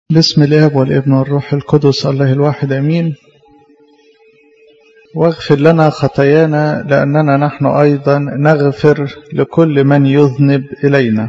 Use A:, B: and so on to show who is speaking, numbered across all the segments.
A: بسم الآب والابن والروح القدس الله الواحد أمين. واغفر لنا خطايانا لأننا نحن أيضا نغفر لكل من يذنب إلينا.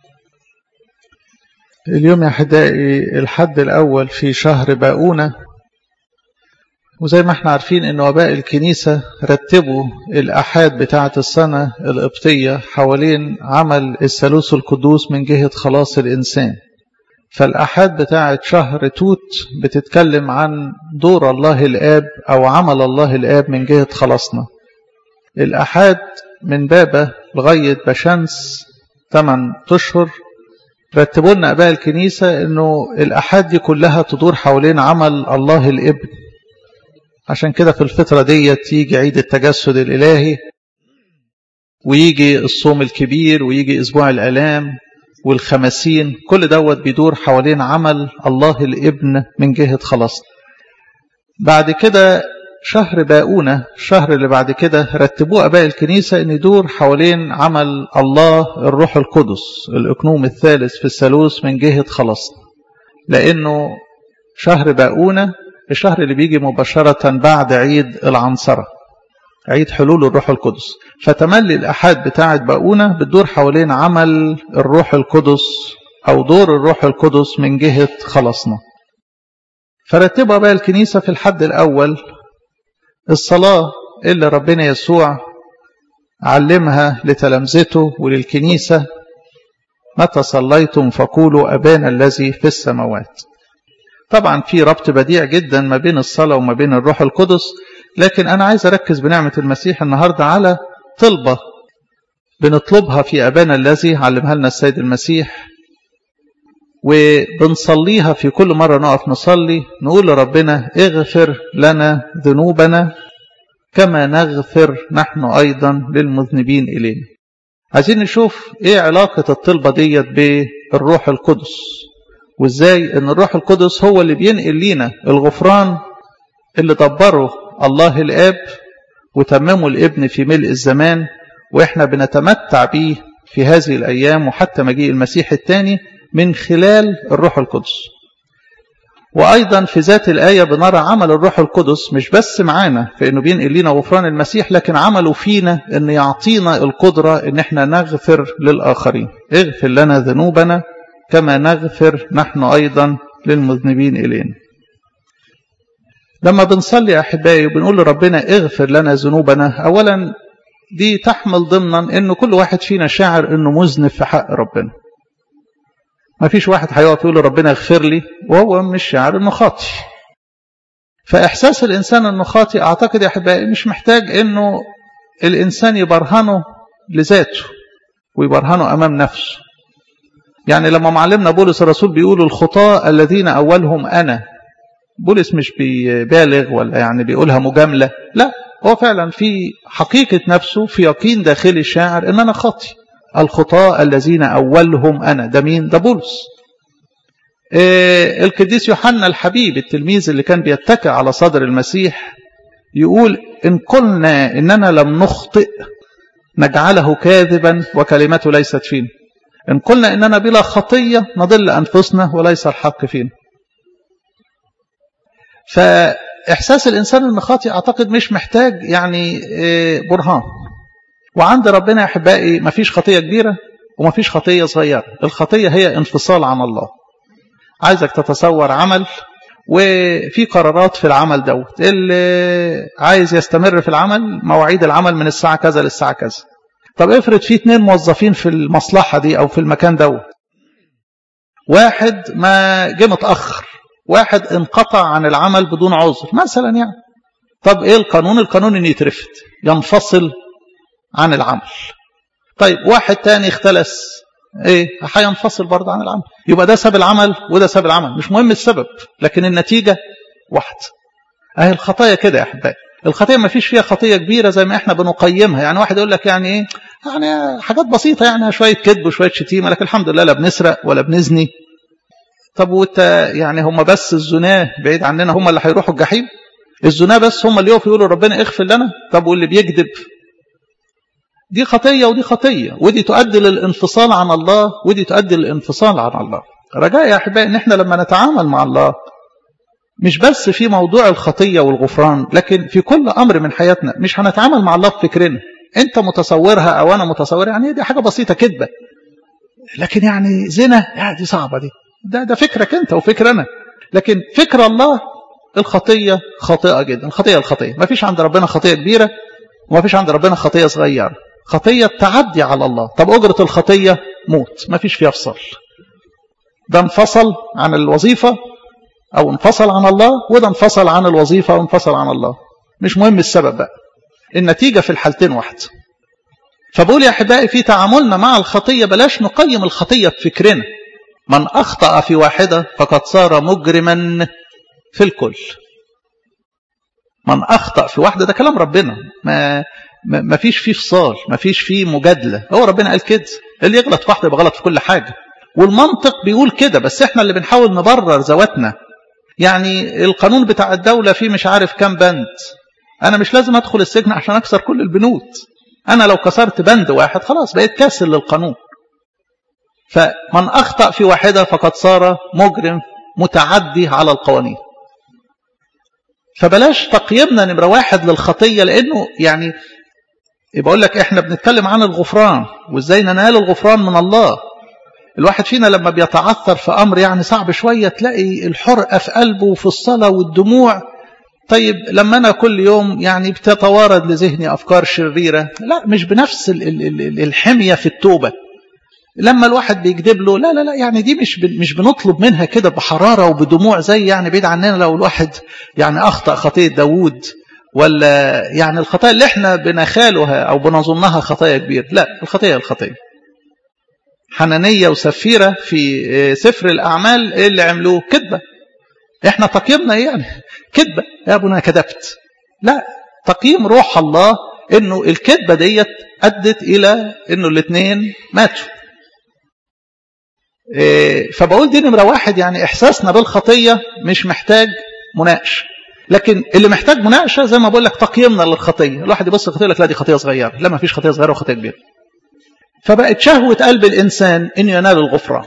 A: اليوم يا أحبائي الحد الأول في شهر باؤونة، وزي ما احنا عارفين أن آباء الكنيسة رتبوا الأحاد بتاعة السنة القبطية حوالين عمل الثالوث القدوس من جهة خلاص الإنسان. فالأحاد بتاعة شهر توت بتتكلم عن دور الله الآب أو عمل الله الآب من جهة خلاصنا. الأحاد من بابا لغاية بشمس 8 أشهر رتبوا لنا آباء الكنيسة أنه الأحاد دي كلها تدور حوالين عمل الله الابن. عشان كده في الفترة دي يجي عيد التجسد الإلهي، ويجي الصوم الكبير، ويجي أسبوع الآلام والخمسين. كل دوت بيدور حوالين عمل الله الابن من جهة خلاصنا. بعد كده شهر باؤونة، الشهر اللي بعد كده رتبوه آباء الكنيسة أن يدور حوالين عمل الله الروح القدس الإقنوم الثالث في الثالوث من جهة خلاصنا، لأنه شهر باؤونة الشهر اللي بيجي مباشرة بعد عيد العنصرة، عيد حلول الروح القدس. فتملي الأحاد بتاعة باؤونة بتدور حوالين عمل الروح القدس أو دور الروح القدس من جهة خلاصنا. فرتبها بقى الكنيسة في الحد الأول الصلاة اللي ربنا يسوع علمها لتلامذته وللكنيسة: متى صليتم فقولوا أبانا الذي في السماوات. طبعا في ربط بديع جدا ما بين الصلاة وما بين الروح القدس، لكن أنا عايز أركز بنعمة المسيح النهاردة على طلبة بنطلبها في أبانا الذي علمها لنا السيد المسيح، وبنصليها في كل مرة نقف نصلي نقول لربنا: اغفر لنا ذنوبنا كما نغفر نحن أيضا للمذنبين إلينا. عايزين نشوف إيه علاقة الطلبة ديت بالروح القدس، وإزاي إن الروح القدس هو اللي بينقل لينا الغفران اللي دبره الله الآب وتممه الابن في ملء الزمان، وإحنا بنتمتع به في هذه الأيام وحتى مجيء المسيح الثاني من خلال الروح القدس. وأيضا في ذات الآية بنرى عمل الروح القدس مش بس معانا في أنه بينقل لنا غفران المسيح، لكن عمله فينا أن يعطينا القدرة أن احنا نغفر للآخرين. اغفر لنا ذنوبنا كما نغفر نحن أيضا للمذنبين إلينا. لما بنصلي أحبائي وبنقول لربنا اغفر لنا ذنوبنا، أولا دي تحمل ضمنا أنه كل واحد فينا شاعر أنه مذنب في حق ربنا. ما فيش واحد هيقف يقول لربنا اغفر لي وهو مش شاعر أنه خاطئ. فإحساس الإنسان أنه خاطئ أعتقد يا أحبائي مش محتاج أنه الإنسان يبرهنه لذاته ويبرهنه أمام نفسه. يعني لما معلمنا بولس الرسول بيقول الخطاة الذين أولهم أنا، بولس مش بيبالغ ولا يعني بيقولها مجاملة، لا، هو فعلا في حقيقة نفسه في يقين داخلي الشاعر ان انا خاطئ. الخطاة الذين اولهم انا، ده مين؟ ده بولس. القديس يوحنا الحبيب التلميذ اللي كان بيتكئ على صدر المسيح يقول: ان قلنا اننا لم نخطئ نجعله كاذبا وكلمته ليست فينا، ان قلنا اننا بلا خطية نضل انفسنا وليس الحق فينا. فإحساس الإنسان أنه خاطئ أعتقد مش محتاج يعني برهان. وعند ربنا يا أحبائي ما فيش خطية كبيرة وما فيش خطية صغيرة. الخطية هي انفصال عن الله. عايزك تتصور عمل وفي قرارات في العمل دوت، اللي عايز يستمر في العمل مواعيد العمل من الساعة كذا للساعة كذا. طب افرض في 2 موظفين في المصلحة دي أو في المكان دوت، واحد ما جه متأخر، واحد انقطع عن العمل بدون عذر مثلا يعني. طب ايه القانون؟ القانون ان يترفد، ينفصل عن العمل. طيب واحد تاني اختلس، ايه؟ هينفصل برضه عن العمل. يبقى ده ساب العمل وده ساب العمل، مش مهم السبب لكن النتيجة واحدة. اهي الخطايا كده يا احبائي. الخطية ما فيش فيها خطية كبيرة زي ما احنا بنقيمها. يعني واحد يقول لك يعني ايه؟ يعني حاجات بسيطة، يعني شوية كذب وشوية شتيمة، لكن الحمد لله لا بنسرق ولا بنزني. طب وانت يعني هم بس الزناه بعيد عننا هم اللي هيروحوا الجحيم؟ الزناه بس هم اللي يقفوا يقولوا ربنا اغفر لنا؟ طب واللي بيكذب؟ دي خطية ودي خطية، ودي تؤدي للانفصال عن الله ودي تؤدي للانفصال عن الله. رجاء يا أحبائي إن إحنا لما نتعامل مع الله مش بس في موضوع الخطية والغفران، لكن في كل أمر من حياتنا. مش هنتعامل مع الله بفكرنا، أنت متصورها أو أنا متصورها، يعني دي حاجة بسيطة كدبة، لكن يعني زنا دي صعبة، ده فكرك أنت وفكر أنا. لكن فكر الله الخطية خاطئة جدا. الخطية ما فيش عند ربنا خطية كبيرة وما فيش عند ربنا خطية صغيرة. خطية تعدي على الله. طب أجرة الخطية موت، ما فيش فيها فصل. ده انفصل عن الوظيفة أو انفصل عن الله، وده انفصل عن الوظيفة أو انفصل عن الله، مش مهم السبب بقى، النتيجة في الحالتين واحدة. فبقول يا أحبائي في تعاملنا مع الخطية بلاش نقيم الخطية بفكرنا. من أخطأ في واحدة فقد صار مجرما في الكل. من أخطأ في واحدة ده كلام ربنا، ما فيش فيه فصال، ما فيش فيه مجادلة. هو ربنا قال كده، اللي يغلط في واحدة يبقى غلط في كل حاجة، والمنطق بيقول كده، بس احنا اللي بنحاول نبرر ذواتنا. يعني القانون بتاع الدولة فيه مش عارف كام بند، أنا مش لازم أدخل السجن عشان أكسر كل البنود. أنا لو كسرت بند واحد خلاص بقيت كاسر للقانون. فمن أخطأ في واحدة فقد صار مجرم متعدي على القوانين. فبلاش تقييمنا نمرة واحد للخطية، لأنه يعني بقول لك إحنا بنتكلم عن الغفران وإزاي ننال الغفران من الله. الواحد فينا لما بيتعثر في أمر يعني صعب شوية تلاقي الحرقة في قلبه وفي الصلاة والدموع. طيب لما أنا كل يوم يعني بتتوارد لذهني أفكار شريرة، لا مش بنفس الحمية في التوبة. لما الواحد بيكذب له لا يعني دي مش بنطلب منها كده بحرارة وبدموع زي يعني بعيد عننا لو الواحد يعني أخطأ خطية داود، ولا يعني الخطايا اللي احنا بنخالها أو بنظنها خطايا كبير. لا، الخطية حنانية وسفيرة في سفر الأعمال اللي عملوه كذبة. احنا تقييمنا يعني كذبة يا ابونا كذبت. لا، تقييم روح الله انه الكذبة ديت ادت الى انه الاثنين ماتوا. فبقول دي نمرة واحد، يعني احساسنا بالخطية مش محتاج مناقشة، لكن اللي محتاج مناقشة زي ما بقول لك تقييمنا للخطية. الواحد يبص الخطية لك لا دي خطية صغيرة، لا ما فيش خطية صغيرة وخطية كبيرة. فبقت شهوة قلب الإنسان إنه ينال الغفران،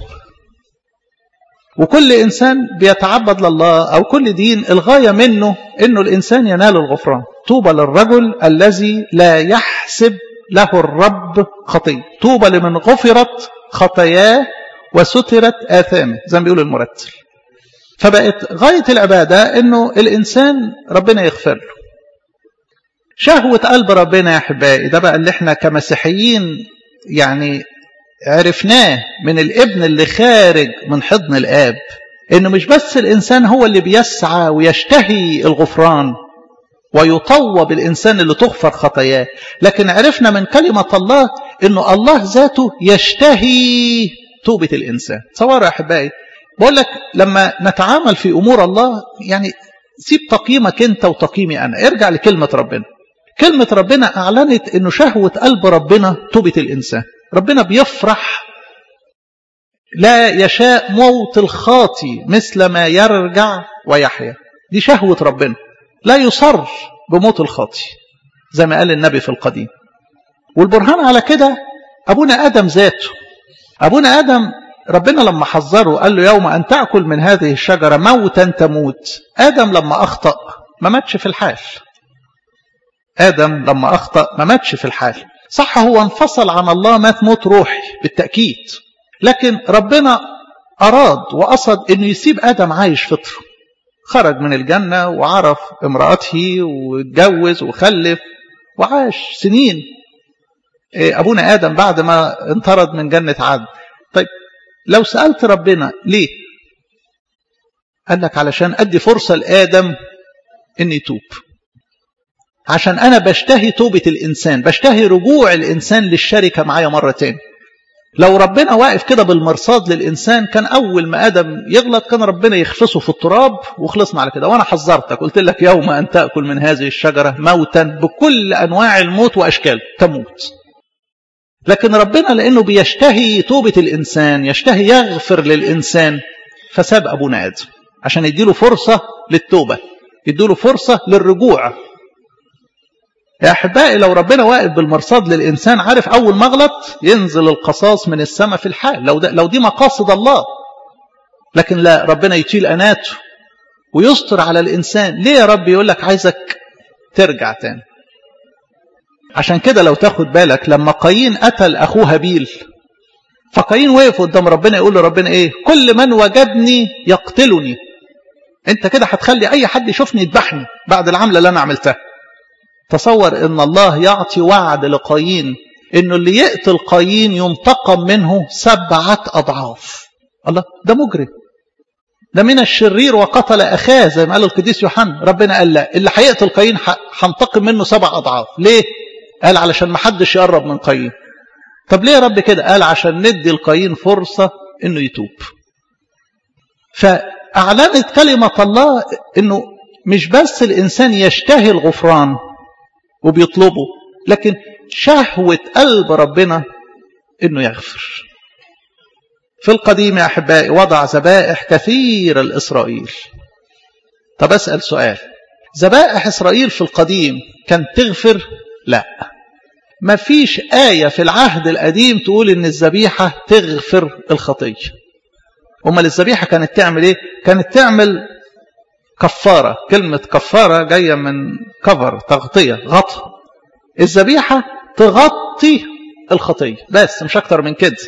A: وكل إنسان بيتعبد لله أو كل دين الغاية منه إنه الإنسان ينال الغفران. طوبى للرجل الذي لا يحسب له الرب خطية، طوبى لمن غفرت خطاياه وسترت آثامه، زي ما بيقول المرتل. فبقت غاية العبادة إنه الإنسان ربنا يغفر له. شهوة قلب ربنا يا أحبائي ده بقى اللي احنا كمسيحيين يعني عرفناه من الابن اللي خارج من حضن الآب، إنه مش بس الإنسان هو اللي بيسعى ويشتهي الغفران ويطوب الإنسان اللي تغفر خطاياه، لكن عرفنا من كلمة الله إنه الله ذاته يشتهي توبة الإنسان. تصوروا يا أحبائي، بقول لك لما نتعامل في أمور الله يعني سيب تقييمك أنت وتقييمي أنا، ارجع لكلمة ربنا. كلمة ربنا أعلنت إنه شهوة قلب ربنا توبة الإنسان. ربنا بيفرح، لا يشاء موت الخاطي مثل ما يرجع ويحيا. دي شهوة ربنا، لا يصر بموت الخاطي زي ما قال النبي في القديم. والبرهان على كده أبونا آدم ذاته. أبونا آدم ربنا لما حذره قال له يوم أن تأكل من هذه الشجرة موتا تموت. آدم لما أخطأ ما ماتش في الحال. آدم لما أخطأ ما ماتش في الحال. صح هو انفصل عن الله، مات موت روحي بالتأكيد، لكن ربنا أراد وقصد أنه يسيب آدم عايش فطره. خرج من الجنة وعرف امرأته واتجوز وخلف وعاش سنين أبونا آدم بعد ما انطرد من جنة عدن. طيب لو سألت ربنا ليه؟ قال لك علشان أدي فرصة لآدم أن يتوب، عشان أنا بشتهي توبة الإنسان، بشتهي رجوع الإنسان للشركة معايا مرة تاني. لو ربنا واقف كده بالمرصاد للإنسان كان أول ما آدم يغلط كان ربنا يخفصه في التراب وخلصنا على كده. وأنا حذرتك قلت لك يوم أن تأكل من هذه الشجرة موتا، بكل أنواع الموت وأشكاله تموت. لكن ربنا لأنه بيشتهي توبة الإنسان، يشتهي يغفر للإنسان، فساب أبونا آدم عشان يديله فرصة للتوبة، يديله فرصة للرجوع. يا أحبائي لو ربنا واقف بالمرصاد للإنسان عارف أول ما غلط ينزل القصاص من السماء في الحال، لو دي مقاصد الله. لكن لا، ربنا يطيل أناته ويستر على الإنسان. ليه يا رب؟ يقول لك عايزك ترجع تاني. عشان كده لو تاخد بالك لما قايين قتل أخوه هابيل، فقايين وقف قدام ربنا يقول لربنا إيه؟ كل من وجدني يقتلني. أنت كده هتخلي أي حد يشوفني يذبحني بعد العملة اللي أنا عملتها. تصور إن الله يعطي وعد لقايين إنه اللي يقتل قايين ينتقم منه 7 أضعاف. الله، ده مجرم، ده من الشرير وقتل أخاه زي ما قال القديس يوحنا. ربنا قال لا، اللي هيقتل قايين هنتقم منه 7 أضعاف. ليه؟ قال علشان ما حدش يقرب من قايين. طب ليه يا رب كده؟ قال عشان ندي القايين فرصة إنه يتوب. فأعلنت كلمة الله إنه مش بس الإنسان يشتهي الغفران وبيطلبه، لكن شهوة قلب ربنا إنه يغفر. في القديم يا أحبائي وضع ذبائح كثيرة لإسرائيل. طب أسأل سؤال، ذبائح إسرائيل في القديم كانت تغفر؟ لا، ما فيش آية في العهد القديم تقول إن الذبيحة تغفر الخطية. أمال الذبيحة كانت تعمل إيه؟ كانت تعمل كفارة. كلمة كفارة جاية من كفر، تغطية، غطى. الذبيحة تغطي الخطية بس، مش أكتر من كده.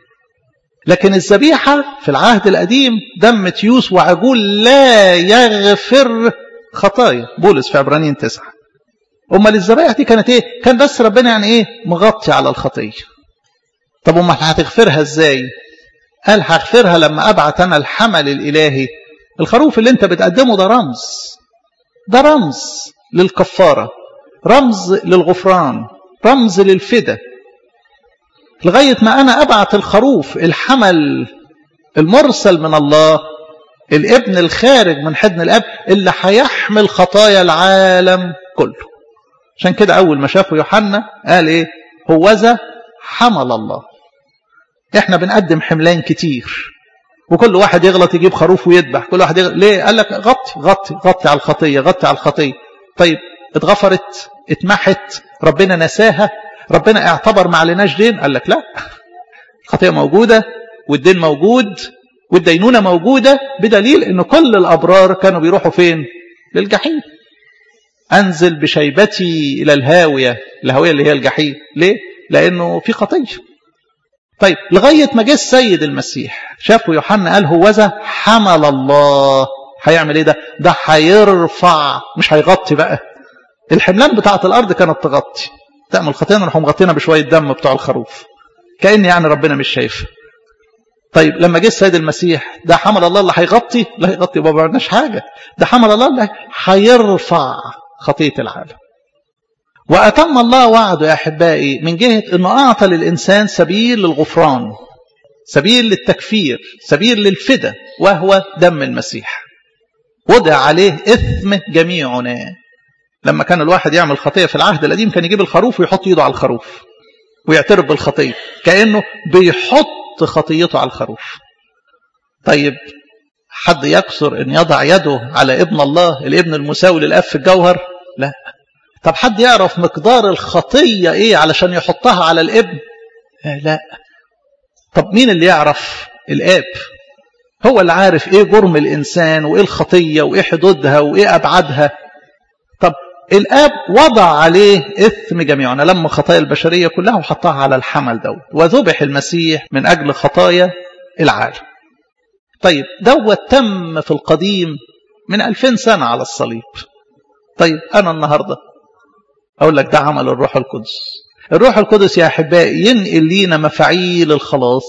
A: لكن الذبيحة في العهد القديم دم تيوس وعجول لا يغفر خطايا، بولس في عبرانيين 9. أمال الذبائح دي كانت إيه؟ كان بس ربنا يعني إيه؟ مغطي على الخطية. طب أمال هتغفرها إزاي؟ قال هغفرها لما أبعت أنا الحمل الإلهي. الخروف اللي أنت بتقدمه ده رمز، ده رمز للكفارة، رمز للغفران، رمز للفداء. لغاية ما أنا أبعت الخروف الحمل المرسل من الله، الابن الخارج من حضن الأب اللي هيحمل خطايا العالم كله. عشان كده أول ما شافوا يوحنا قال إيه؟ هوذا حمل الله. إحنا بنقدم حملان كتير وكل واحد يغلط يجيب خروف ويذبح، كل واحد يغلط. ليه؟ قال لك غطي على الخطية، غطي على الخطية. طيب اتغفرت، اتمحت، ربنا نساها، ربنا اعتبر ما عليناش دين؟ قال لك لا، الخطية موجودة والدين موجود والدينونة موجودة، بدليل ان كل الأبرار كانوا بيروحوا فين؟ للجحيم. أنزل بشيبتي إلى الهاوية، الهاوية اللي هي الجحيم. ليه؟ لأنه في خطية. طيب لغاية ما جه السيد المسيح شافوا يوحنا قال هوذا حمل الله. هيعمل ايه ده؟ ده هيرفع، مش هيغطي بقى. الحملان بتاعت الأرض كانت تغطي، تعمل خطيئة نروح مغطينا بشوية دم بتوع الخروف، كأن يعني ربنا مش شايف. طيب لما جه السيد المسيح ده حمل الله اللي هيغطي؟ لا هيغطي، ما عملناش حاجة. ده حمل الله اللي هيرفع خطية العالم. وأتم الله وعده يا أحبائي من جهة أنه أعطى للإنسان سبيل للغفران، سبيل للتكفير، سبيل للفداء، وهو دم المسيح. وضع عليه إثم جميعنا. لما كان الواحد يعمل خطية في العهد القديم كان يجيب الخروف ويحط يده على الخروف ويعترف بالخطية، كأنه بيحط خطيته على الخروف. طيب حد يكسر أن يضع يده على ابن الله، الابن المساوي للأب في الجوهر؟ لا. طب حد يعرف مقدار الخطية إيه علشان يحطها على الابن؟ لا. طب مين اللي يعرف؟ الآب. هو اللي عارف إيه جرم الإنسان وإيه الخطية وإيه حدودها وإيه أبعادها. طب الآب وضع عليه إثم جميعنا لما خطايا البشرية كلها وحطها على الحمل دوت، وذبح المسيح من أجل خطايا العالم. طيب دوت تم في القديم من 2000 سنة على الصليب. طيب أنا النهاردة أقول لك ده عمل الروح القدس. الروح القدس يا أحبائي ينقل لينا مفاعيل الخلاص.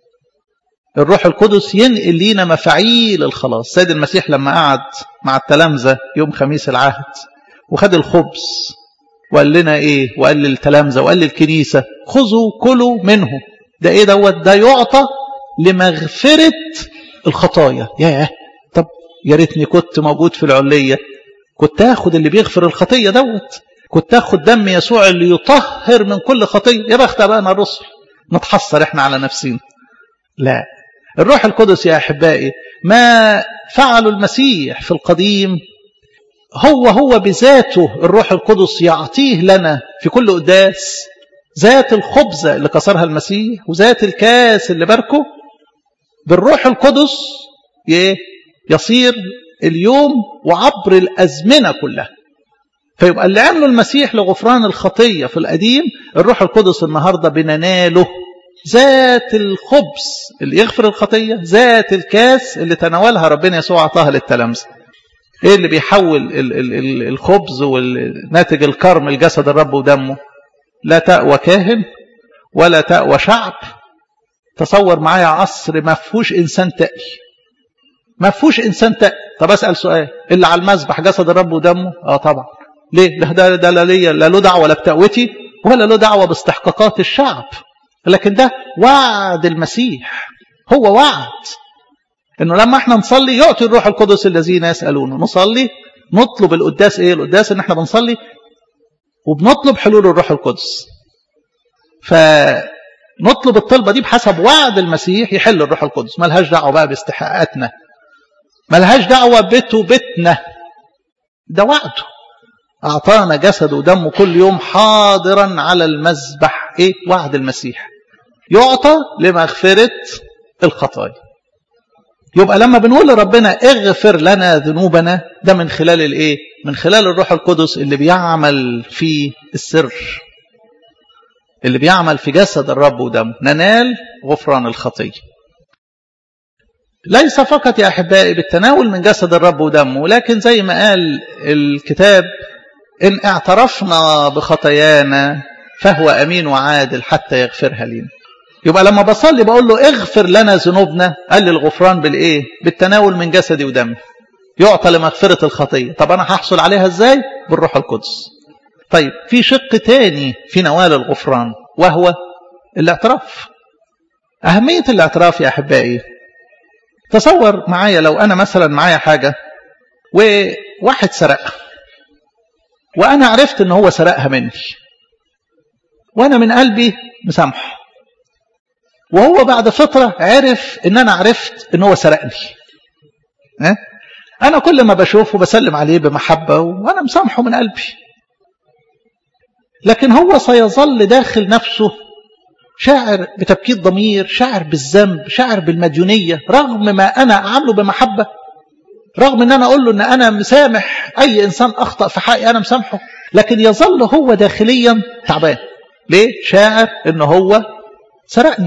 A: الروح القدس ينقل لينا مفاعيل الخلاص. سيد المسيح لما قعد مع التلامذة يوم خميس العهد وخد الخبز وقال لنا إيه؟ وقال للتلامذة وقال للكنيسة خذوا كلوا منه. ده إيه دوت؟ ده يعطى لمغفرة الخطايا. ياه، طب يا ريتني كنت موجود في العلية، كنت أخذ اللي بيغفر الخطية دوت، كنت أخذ دم يسوع اللي يطهر من كل خطية. يا بخت بقى الرسل، نتحسر إحنا على نفسنا. لا، الروح القدس يا أحبائي ما فعله المسيح في القديم هو بذاته الروح القدس يعطيه لنا في كل قداس. ذات الخبزة اللي كسرها المسيح وذات الكاس اللي باركه بالروح القدس يصير اليوم وعبر الأزمنة كلها. فيبقى اللي عمله المسيح لغفران الخطية في القديم، الروح القدس النهاردة بنناله ذات الخبز اللي يغفر الخطية، ذات الكاس اللي تناولها ربنا يسوع عطاها للتلامذة. ايه اللي بيحول الخبز والناتج الكرم الجسد الرب ودمه؟ لا تقوى كاهن ولا تقوى شعب. تصور معايا عصر ما فيهوش انسان تقي، ما فيهوش انسان تقي. طب اسال سؤال، اللي على المذبح جسد الرب ودمه؟ طبعا. ليه؟ ده لا له دعوه لا بتقوتي ولا له دعوه باستحقاقات الشعب، لكن ده وعد المسيح. هو وعد انه لما احنا نصلي يعطي الروح القدس الذين يسالونه. نصلي نطلب القداس. ايه القداس؟ ان احنا بنصلي وبنطلب حلول الروح القدس. فنطلب الطلبه دي بحسب وعد المسيح يحل الروح القدس. ملهاش دعوه بقى باستحقاقاتنا، ملهاش دعوه بتنا، ده وعده. اعطانا جسده ودمه كل يوم حاضرا على المذبح. ايه وعد المسيح؟ يعطى لمغفره الخطايا. يبقى لما بنقول لربنا اغفر لنا ذنوبنا، ده من خلال الايه؟ من خلال الروح القدس اللي بيعمل في السر، اللي بيعمل في جسد الرب ودمه، ننال غفران الخطيه. ليس فقط يا احبائي بالتناول من جسد الرب ودمه، لكن زي ما قال الكتاب ان اعترفنا بخطايانا فهو امين وعادل حتى يغفرها لنا. يبقى لما بصلي بقول له اغفر لنا ذنوبنا، قال لي الغفران بالايه؟ بالتناول من جسدي ودمي، يعطى لمغفرة الخطية. طب انا هحصل عليها ازاي؟ بالروح القدس. طيب في شق تاني في نوال الغفران وهو الاعتراف. اهمية الاعتراف يا احبائي، تصور معايا لو انا مثلا معايا حاجة وواحد سرقها وانا عرفت ان هو سرقها مني، وانا من قلبي مسامحه، وهو بعد فترة عرف ان انا عرفت ان هو سرقني. انا كل ما بشوفه بسلم عليه بمحبة وانا مسامحه من قلبي، لكن هو سيظل داخل نفسه شاعر بتبكيت ضمير، شاعر بالذنب، شاعر بالمديونية، رغم ما انا اعمله بمحبة، رغم ان انا اقول له ان انا مسامح اي انسان اخطأ في حقي، انا مسامحه، لكن يظل هو داخليا تعبان. ليه؟ شاعر ان هو سرقني،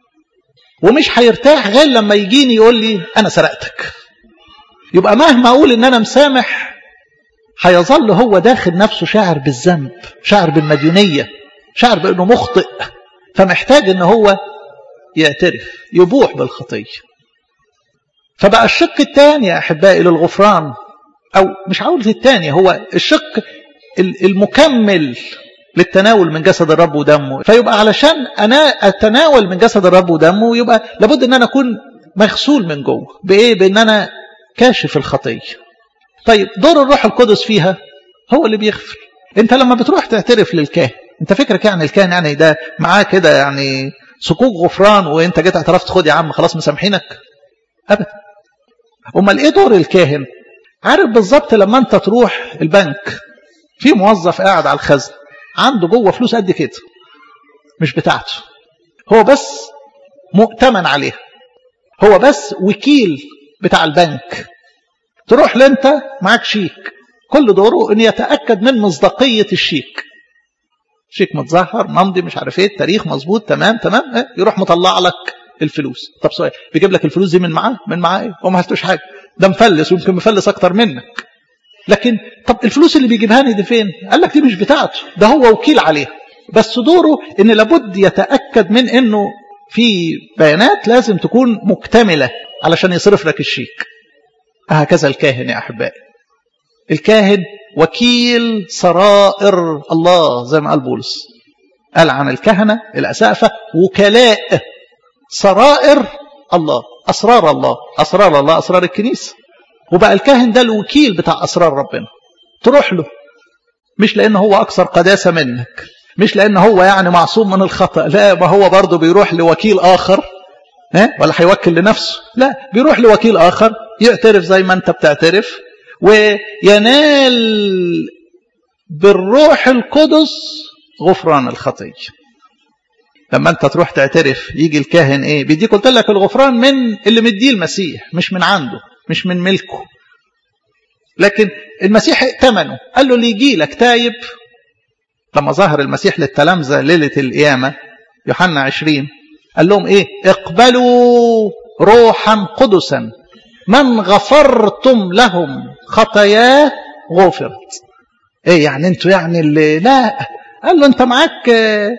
A: ومش هيرتاح غير لما يجيني يقول لي انا سرقتك. يبقى مهما اقول ان انا مسامح هيظل هو داخل نفسه شاعر بالذنب، شاعر بالمديونية، شاعر بانه مخطئ، فمحتاج ان هو يعترف، يبوح بالخطية. فبقى الشق الثاني يا احبائي للغفران، او مش عاوز الثاني، هو الشق المكمل للتناول من جسد الرب ودمه. فيبقى علشان انا اتناول من جسد الرب ودمه يبقى لابد ان انا اكون مغسول من جوه. بايه؟ بان انا كاشف الخطيه. طيب دور الروح القدس فيها هو اللي بيغفر. انت لما بتروح تعترف للكاهن، انت فكرك يعني الكاهن يعني ده معاه كده يعني صكوك غفران وانت جيت اعترفت خد يا عم خلاص مسامحينك؟ ابدا. امال ايه دور الكاهن؟ عارف بالظبط لما انت تروح البنك، في موظف قاعد على الخزن عنده جوه فلوس قد كده مش بتاعته، هو بس مؤتمن عليها، هو بس وكيل بتاع البنك. تروح لانت معاك شيك، كل دوره ان يتأكد من مصداقية الشيك، شيك متظهر ممضي مش عارف ايه التاريخ مظبوط تمام، يروح مطلع لك الفلوس. طب سؤال، بيجيب لك الفلوس دي من معاه ايه؟ هو ما هستوش حاجه، ده مفلس ويمكن مفلس اكتر منك. لكن طب الفلوس اللي بيجيبها لي دي فين؟ قال لك دي مش بتاعته، ده هو وكيل عليها، بس دوره ان لابد يتأكد من انه في بيانات لازم تكون مكتملة علشان يصرف لك الشيك. هكذا الكاهن يا احبائي، الكاهن وكيل سرائر الله، زي ما قال بولس، قال عن الكهنة الأسقفة وكلاء سرائر الله، أسرار الله، أسرار الله، أسرار الكنيسة. وبقى الكاهن ده الوكيل بتاع أسرار ربنا. تروح له مش لأنه هو أكثر قداسة منك، مش لأنه هو يعني معصوم من الخطأ، لا، ما هو برضه بيروح لوكيل آخر، ولا هيوكل لنفسه، لا، بيروح لوكيل آخر يعترف زي ما أنت بتعترف، وينال بالروح القدس غفران الخطية. لما انت تروح تعترف يجي الكاهن ايه بيديك، قلت لك الغفران من اللي مديه المسيح، مش من عنده، مش من ملكه، لكن المسيح ائتمنه. قال له اللي يجي لك تايب. لما ظهر المسيح للتلامذة ليلة القيامة يوحنا 20 قال لهم ايه؟ اقبلوا روحا قدسا، من غفرتم لهم خطاياه غفرت. ايه يعني انتوا يعني اللي لا؟ قال له انت معاك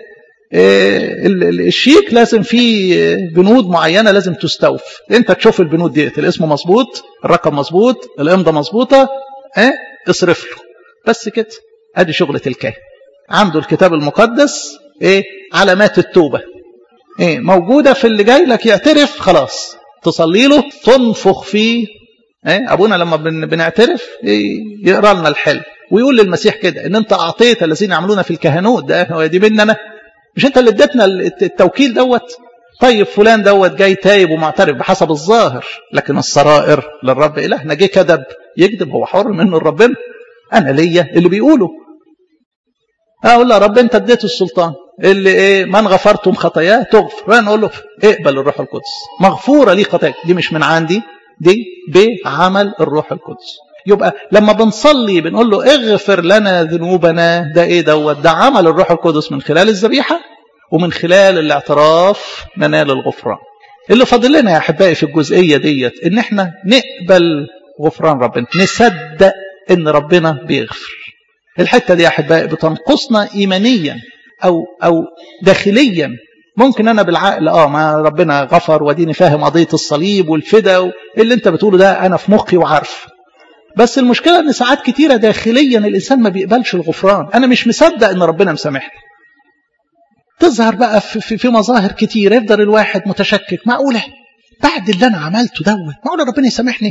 A: الشيك لازم فيه بنود معينة لازم تستوفي، انت تشوف البنود ديت، الاسم مظبوط، الرقم مظبوط، الامضة مظبوطة، اصرف له بس كده. ادي شغلة الكاهن، عنده الكتاب المقدس، ايه علامات التوبة ايه موجودة في اللي جاي لك يعترف، خلاص تصلي له تنفخ فيه. ابونا لما بنعترف يقرا لنا الحلم ويقول للمسيح كده ان انت اعطيت الذين يعملون في الكهنوت، ده دي مننا، مش انت اللي اديتنا التوكيل دوت. طيب فلان دوت جاي تايب ومعترف بحسب الظاهر، لكن السرائر للرب الهنا. جه كذب يكذب، هو حر منه ربنا، انا ليا اللي بيقوله. اقول له يا رب انت اديت السلطان اللي ايه من غفرتم خطاياه تغفر، وانا اقول له اقبل الروح القدس، مغفوره لي خطاياك. دي مش من عندي، دي بعمل الروح القدس. يبقى لما بنصلي بنقول له اغفر لنا ذنوبنا، ده ايه دوت؟ ده عمل الروح القدس من خلال الذبيحه ومن خلال الاعتراف ننال الغفران. اللي فاضل لنا يا احبائي في الجزئيه ديت ان احنا نقبل غفران ربنا، نصدق ان ربنا بيغفر. الحته دي يا احبائي بتنقصنا ايمانيا او داخليا. ممكن انا بالعقل ما ربنا غفر وديني فاهم قضيه الصليب والفدا اللي انت بتقوله ده، انا في مخي وعارف. بس المشكله ان ساعات كتيره داخليا الانسان ما بيقبلش الغفران، انا مش مصدق ان ربنا مسامحني. تظهر بقى في مظاهر كتير، يفضل الواحد متشكك، معقوله بعد اللي انا عملته دوت معقوله ربنا يسامحني؟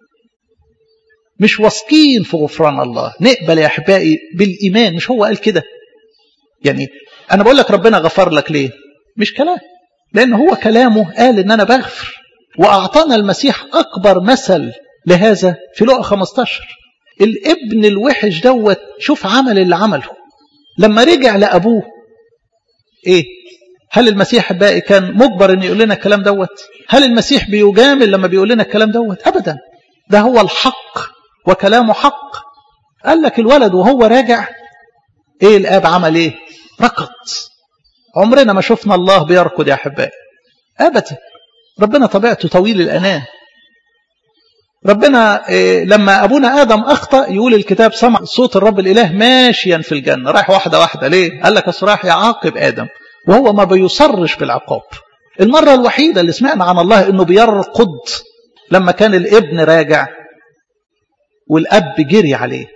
A: مش واثقين في غفران الله. نقبل يا احبائي بالايمان، مش هو قال كده؟ يعني انا بقول لك ربنا غفر لك ليه؟ مش كلام، لان هو كلامه قال ان انا بغفر، واعطانا المسيح اكبر مثل لهذا في لقا 15. الابن الوحش دوت شوف عمل اللي عمله لما رجع لابوه ايه. هل المسيح بقى كان مجبر ان يقول لنا الكلام دوت؟ هل المسيح بيجامل لما بيقول لنا الكلام دوت؟ ابدا، ده هو الحق وكلامه حق. قال لك الولد وهو راجع ايه الاب عمل ايه؟ ركض. عمرنا ما شفنا الله بيركض يا احبائي ابدا. ربنا طبيعته طويل الاناه. ربنا لما ابونا ادم اخطا يقول الكتاب سمع صوت الرب الاله ماشيا في الجنه، رايح واحده واحده. ليه؟ قال لك راح يعاقب ادم وهو ما بيصرش بالعقاب. المره الوحيده اللي سمعنا عن الله انه بيرقد لما كان الابن راجع والاب جري عليه،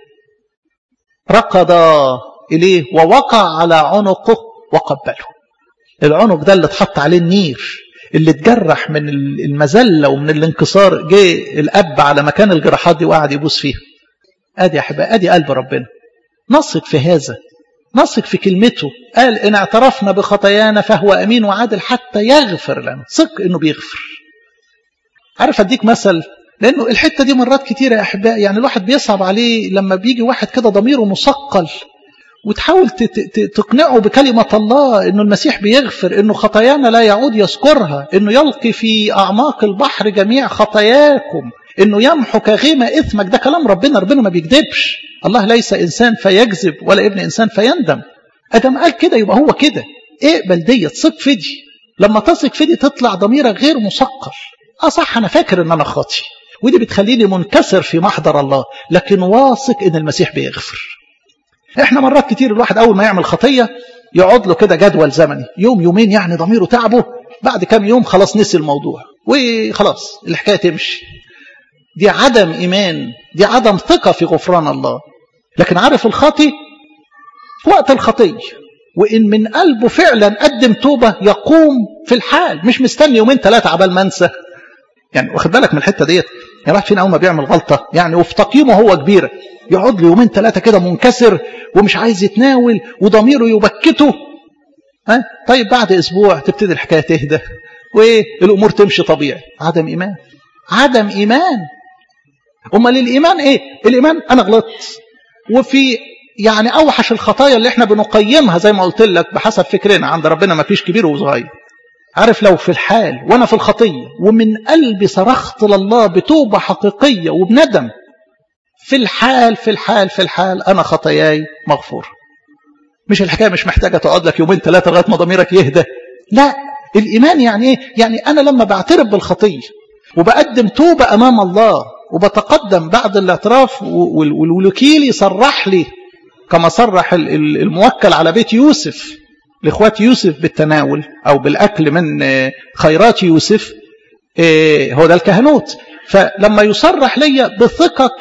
A: ركض اليه ووقع على عنقه وقبله. العنق ده اللي اتحط عليه النير، اللي اتجرح من المذله ومن الانكسار، جه الاب على مكان الجراحات دي وقعد يبوس فيها. ادي يا احبائي ادي قلب ربنا. نثق في هذا، نثق في كلمته. قال ان اعترفنا بخطايانا فهو امين وعادل حتى يغفر لنا. ثق انه بيغفر. عارف اديك مثل، لانه الحته دي مرات كتيره يا احبائي يعني الواحد بيصعب عليه لما بيجي واحد كده ضميره مثقل وتحاول تقنعه بكلمة الله انه المسيح بيغفر، انه خطايانا لا يعود يذكرها، انه يلقي في اعماق البحر جميع خطاياكم، انه يمحو كغيمة اثمك. ده كلام ربنا. ربنا ما بيكذبش. الله ليس انسان فيكذب ولا ابن انسان فيندم. ادم قال كده يبقى هو كده. اقبل دي، ثق في دي. لما تثق في دي تطلع ضميرك غير مثقل. صح انا فاكر ان انا خاطي، ودي بتخليني منكسر في محضر الله، لكن واثق ان المسيح بيغفر. احنا مرات كتير الواحد اول ما يعمل خطيه يقعد له كده جدول زمني، يوم يومين يعني ضميره تعبه، بعد كام يوم خلاص نسي الموضوع وخلاص الحكايه تمشي. دي عدم ايمان، دي عدم ثقه في غفران الله. لكن عارف الخاطي وقت الخطيه وان من قلبه فعلا قدم توبه يقوم في الحال، مش مستني يومين ثلاثه عبال ما انسى. يعني واخد بالك من الحته ديت؟ يعني واحد فينا اول ما بيعمل غلطه يعني وفي تقييمه هو كبيره يقعد له يومين ثلاثه كده منكسر ومش عايز يتناول وضميره يبكته. طيب بعد اسبوع تبتدي الحكايه تهدى والامور تمشي طبيعي. عدم ايمان، عدم ايمان. امال الايمان ايه؟ الايمان انا غلطت وفي يعني أوحش الخطايا اللي احنا بنقيمها زي ما قلت لك بحسب فكرنا عند ربنا ما فيش كبير وصغير. عارف لو في الحال وأنا في الخطية ومن قلبي صرخت لله بتوبة حقيقية وبندم، في الحال أنا خطاياي مغفور. مش الحكاية مش محتاجة تقعد لك يومين 3 لغاية ما ضميرك يهدى. لا، الإيمان يعني إيه؟ يعني أنا لما بعترف بالخطية وبقدم توبة أمام الله وبتقدم بعد الاعتراف والوكيل يصرح لي كما صرح الموكل على بيت يوسف لإخوات يوسف بالتناول أو بالأكل من خيرات يوسف، هو ده الكهنوت. فلما يصرح لي بثقة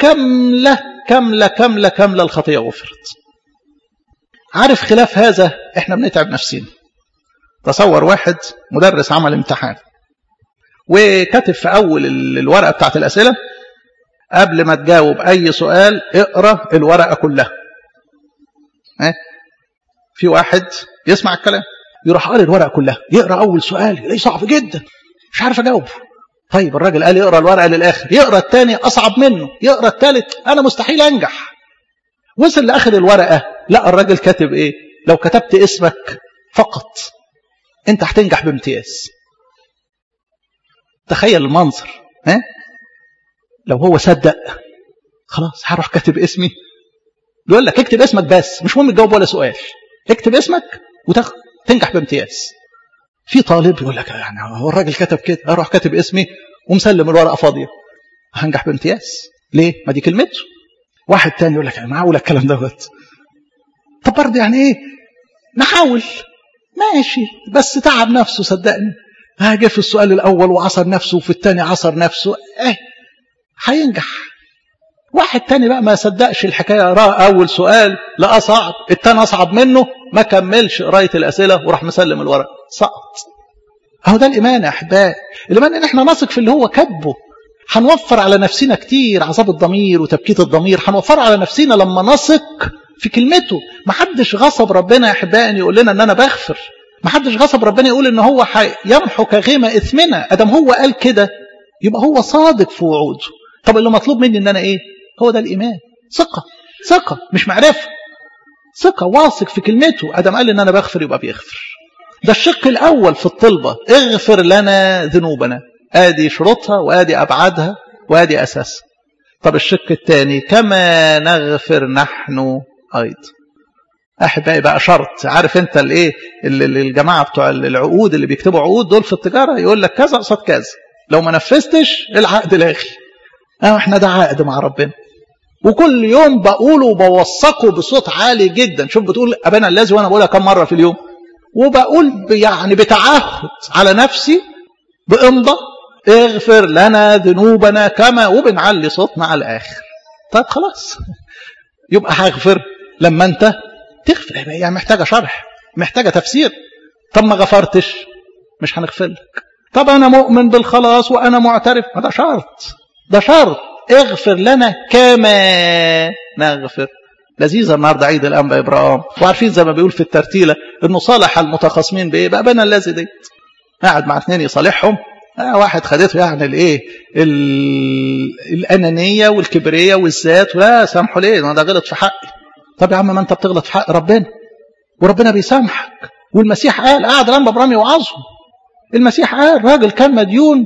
A: كاملة الخطية غفرت. عارف خلاف هذا احنا بنتعب نفسنا. تصور واحد مدرس عمل امتحان وكتب في أول الورقة بتاعت الأسئلة قبل ما تجاوب أي سؤال اقرأ الورقة كلها. في واحد يسمع الكلام يروح قارئ الورقة كلها، يقرأ أول سؤال يلاقيه صعب جدا مش عارف أجاوبه. طيب الراجل قال يقرأ الورقة للآخر، يقرأ الثاني أصعب منه، يقرأ الثالث أنا مستحيل أنجح. وصل لآخر الورقة لا الراجل كاتب إيه؟ لو كتبت اسمك فقط أنت هتنجح بامتياز. تخيل المنظر. لو هو صدق خلاص هروح كاتب اسمي. يقول لك اكتب اسمك بس مش مهم تجاوب ولا سؤال، اكتب اسمك وتنجح بامتياز. في طالب يقول لك يعني هو الراجل كتب كده اروح كاتب اسمي ومسلم الورقه فاضيه هنجح بامتياز ليه؟ ما دي كلمته. واحد تاني يقول لك معقول الكلام دوت؟ طب برضه يعني ايه نحاول ماشي بس تعب نفسه صدقني. جه في السؤال الاول وعصر نفسه وفي الثاني عصر نفسه هينجح. واحد تاني بقى ما صدقش الحكايه، قرأ اول سؤال لقى صعب، الثاني اصعب منه ما كملش قرايه الاسئله وراح مسلم الورق سقط. اهو ده الايمان يا احبائي. الايمان ان احنا نثق في اللي هو كاتبه. هنوفر على نفسنا كتير عذاب الضمير وتبكيت الضمير، هنوفر على نفسنا لما نثق في كلمته. ما حدش غصب ربنا يا احبائي ان يقول لنا ان انا بغفر. ما حدش غصب ربنا يقول ان هو يمحو كغيم اثمنا. ادم هو قال كده يبقى هو صادق في وعوده. طب اللي مطلوب مني ان انا ايه؟ هو ده الايمان. ثقه مش معرفه، ثقه واثق في كلمته. ادم قال ان انا بغفر يبقى بيغفر. ده الشق الاول في الطلبه، اغفر لنا ذنوبنا. ادي شروطها وادي ابعادها وادي اساسها. طب الشق الثاني كما نغفر نحن ايضا. احبائي بقى شرط. عارف انت الايه الجماعه بتوع العقود اللي بيكتبوا عقود دول في التجاره يقول لك كذا قصاد كذا، لو ما نفذتش العقد لاغي. احنا ده عقد مع ربنا وكل يوم بقوله وبوثقه بصوت عالي جدا. شوف بتقول ابانا الذي وانا بقولها كم مره في اليوم، وبقول يعني بتعهد على نفسي بامضى اغفر لنا ذنوبنا كما، وبنعلي صوتنا على الاخر. طيب خلاص يبقى هغفر لما انت تغفر. يعني محتاجه شرح، محتاجه تفسير. طب ما غفرتش مش هنغفر لك. طب انا مؤمن بالخلاص وانا معترف، ما ده شرط، ده شرط. اغفر لنا كما نغفر. لذيذه النهارده عيد الانبا ابراهيم، وعارفين زي ما بيقول في الترتيله انه صالح المتخاصمين بايه؟ بقى بنا الذي ديت قاعد مع اثنين يصالحهم. واحد خدته يعني الايه الانانيه والكبريه والذات، ولا سامحوا ليه ده غلط في حقي. طب يا عم ما انت بتغلط في حق ربنا وربنا بيسامحك. والمسيح قال، قاعد الانبا ابراهيم يوعظهم، المسيح قال راجل كان مديون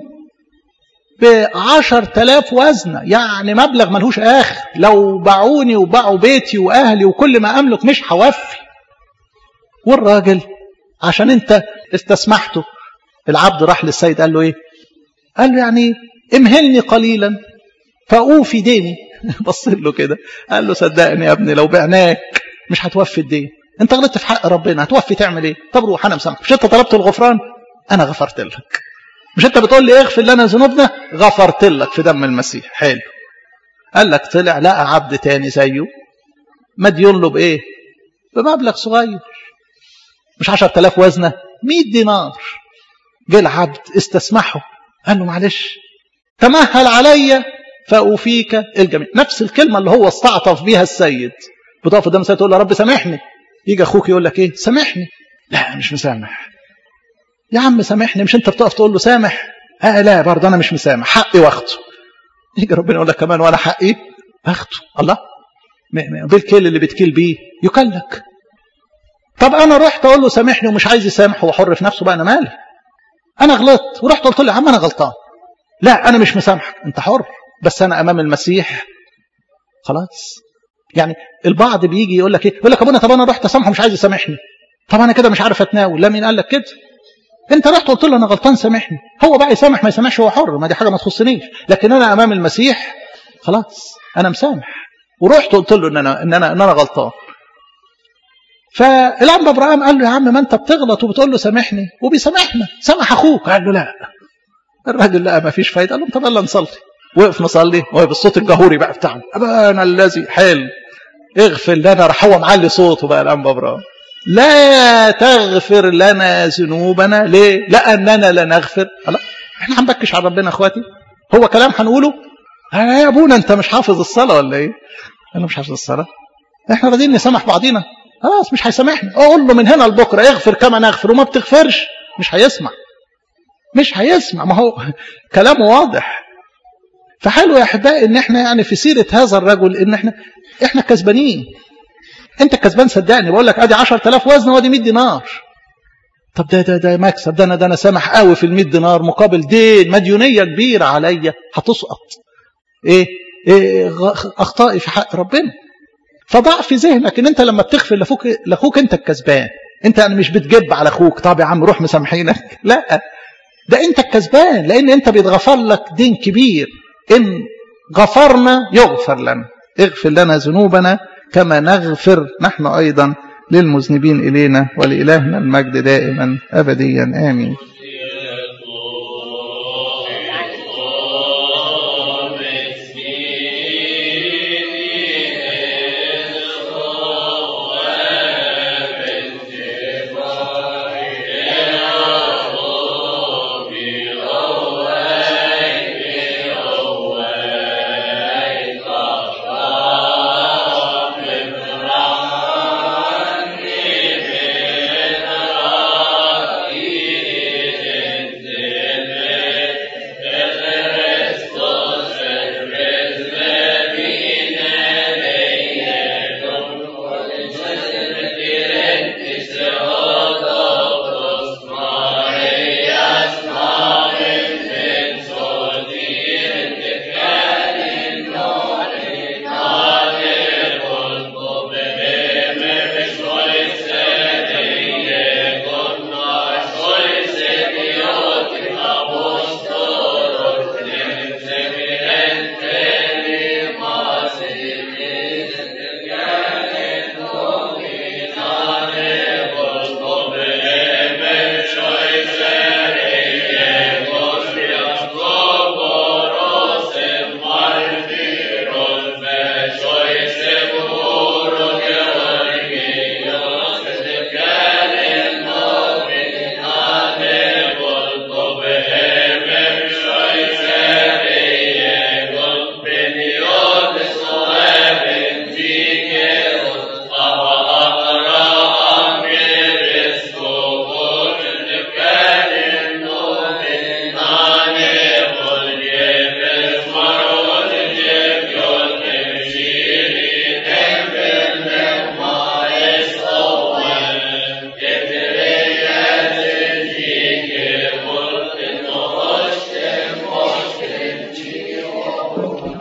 A: ب10,000 وزنة، يعني مبلغ ملهوش آخر. لو باعوني وباعوا بيتي وأهلي وكل ما أملك مش هوفي. والراجل عشان أنت استسمحته، العبد راح للسيد قال له إيه؟ قال له يعني امهلني قليلا فأوفي ديني. بص له كده قال له صدقني يا ابني لو بعناك مش هتوفي الدين. أنت غلطت في حق ربنا، هتوفي تعمل إيه؟ طب روح أنا مسامحك. مش أنت طلبت الغفران؟ أنا غفرت لك. مش انت بتقول لي اغفر لنا ذنوبنا؟ غفرت لك في دم المسيح. حلو. قال لك طلع لقى عبد تاني زيه مديون له بايه؟ بمبلغ صغير، مش 10,000 وزنه، 100 دينار. جه العبد استسمحه قال له معلش تمهل عليا فأوفيك الجميع. نفس الكلمه اللي هو استعطف بيها السيد. بتقف قدام السيد تقول له يا رب سامحني، يجي اخوك يقول لك ايه؟ سامحني. لا مش مسامح يا عم سامحني. مش انت بتقف تقول له سامح؟ لا برضه انا مش مسامح، حقي واخده. يجي ربنا يقول لك كمان وانا حقي اخده. الله، بالكيل اللي بتكيل بيه يكلك. طب انا رحت اقول له سامحني ومش عايز يسامح، هو حر في نفسه بقى، انا مالي، انا غلطت ورحت قلت له يا عم انا غلطان، لا انا مش مسامحك، انت حر، بس انا امام المسيح خلاص. يعني البعض بيجي يقول لك ايه، يقول لك ابونا طب انا رحت اسامحه مش عايز يسامحني، طب انا كده مش عارف اتناول. لا، مين قال لك كده؟ انت رحت قلت له انا غلطان سامحني، هو بقى يسامح ما يسامحش هو حر، ما دي حاجه ما تخصنيش، لكن انا امام المسيح خلاص انا مسامح، ورحت قلت له ان انا غلطان. فالأنبا ابراهيم قال له يا عم ما انت بتغلط وبتقول له سامحني وبيسامحنا، سامح اخوك. قال له لا. الراجل لا ما فيش فايده. قال له طب يلا نصلي. وقف نصلي وهو بالصوت الجهوري بقى بتاعه، ابانا الذي حل اغفر لنا، راح هو معلي صوته بقى الأنبا ابراهيم، لا تغفر لنا ذنوبنا. ليه؟ لاننا لا نغفر. لا احنا هنبكش على ربنا اخواتي؟ هو كلام هنقوله؟ يا ابونا انت مش حافظ الصلاه ولا ايه؟ انا مش حافظ الصلاه، احنا راضيين نسامح بعضينا، خلاص مش هيسامحني، اقول له من هنا لبكره اغفر كما نغفر، وما بتغفرش مش هيسمع، مش هيسمع، ما هو كلامه واضح. فحلو يا احبائي ان احنا يعني في سيره هذا الرجل ان احنا كسبانين. انت كسبان صدقني، بقول لك ادي 10,000 وزن وادي 100 دينار. طب ده مكسب، ده انا سامح قوي في ال100 دينار مقابل دين مديونيه كبيره عليا هتسقط. ايه اخطائي في حق ربنا. فضع في ذهنك ان انت لما بتغفر لاخوك انت الكسبان. انت يعني مش بتجب على اخوك طب يا عم روح مسامحينك، لا، ده انت الكسبان، لان انت بيتغفر لك دين كبير. ان غفرنا يغفر لنا، اغفر لنا ذنوبنا كما نغفر نحن ايضا للمذنبين الينا، ولإلهنا المجد دائما ابديا امين.